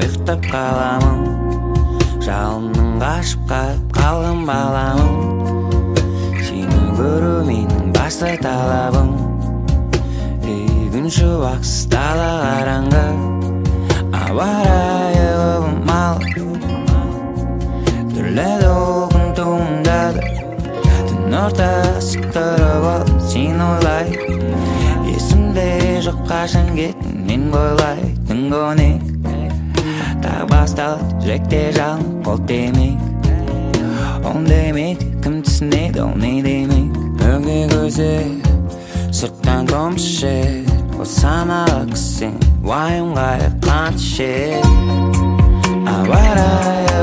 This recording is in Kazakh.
ұйықтап қаламын, жалынның қашып қалған баламын. Сені көру менің басты талабым. Күн шуақсыз дала қараңғы, ауа райы құбылмалы, түрлі толқын туындады. Түн ортасы тұрып алып сені ойлай, есімде жоқ қашан кеттің мен бойлай. Түнгі 12 тағы басталды, жүректе жалын қол демек. Он демейді, кім түсінеді ол не демек. Өңге көзі сырттан томшы, саналы кісен уайымға қанша. Ауа райы